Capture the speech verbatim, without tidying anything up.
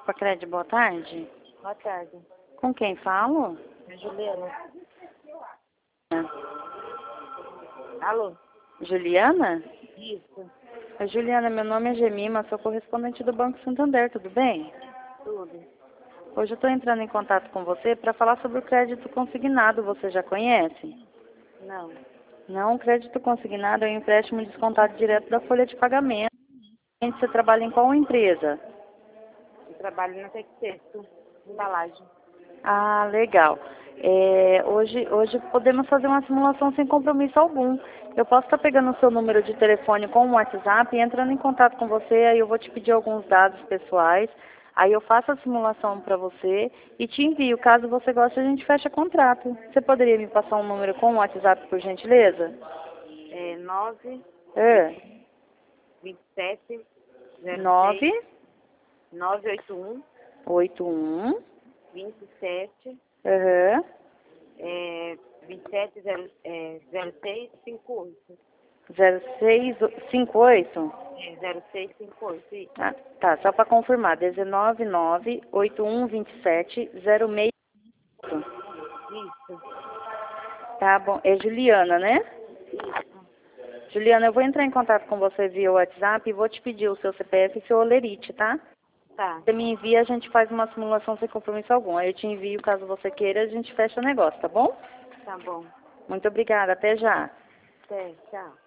Copa Crédito, boa tarde. Boa tarde. Com quem falo? Juliana. Alô? Juliana? Isso. Oi, Juliana, meu nome é Gemima, sou correspondente do Banco Santander, tudo bem? Tudo. Hoje eu estou entrando em contato com você para falar sobre o crédito consignado, você já conhece? Não. Não, o crédito consignado é um empréstimo descontado direto da folha de pagamento. Você trabalha em qual empresa? Eu trabalho na Texto, embalagem. Ah, legal. É, hoje, hoje podemos fazer uma simulação sem compromisso algum. Eu posso estar pegando o seu número de telefone com o WhatsApp e entrando em contato com você, aí eu vou te pedir alguns dados pessoais, aí eu faço a simulação para você e te envio. Caso você goste, a gente fecha contrato. Você poderia me passar um número com o WhatsApp, por gentileza? É nove, É. vinte e sete, zero seis, nove nove oito um, oito um vinte e sete, Aham. é, vinte e sete, zero, é, zero seis, cinquenta e oito. zero seis cinquenta e oito? É, zero seis, cinquenta e oito, isso. Ah, tá, só para confirmar, dezenove nove oito um vinte e sete zero seis. Isso. Tá bom, é Juliana, né? Isso. Juliana, eu vou entrar em contato com você via WhatsApp e vou te pedir o seu C P F e seu olerite, tá? Tá. Você me envia, a gente faz uma simulação sem compromisso algum. Aí eu te envio, caso você queira, a gente fecha o negócio, tá bom? Tá bom. Muito obrigada, até já. Até, tchau.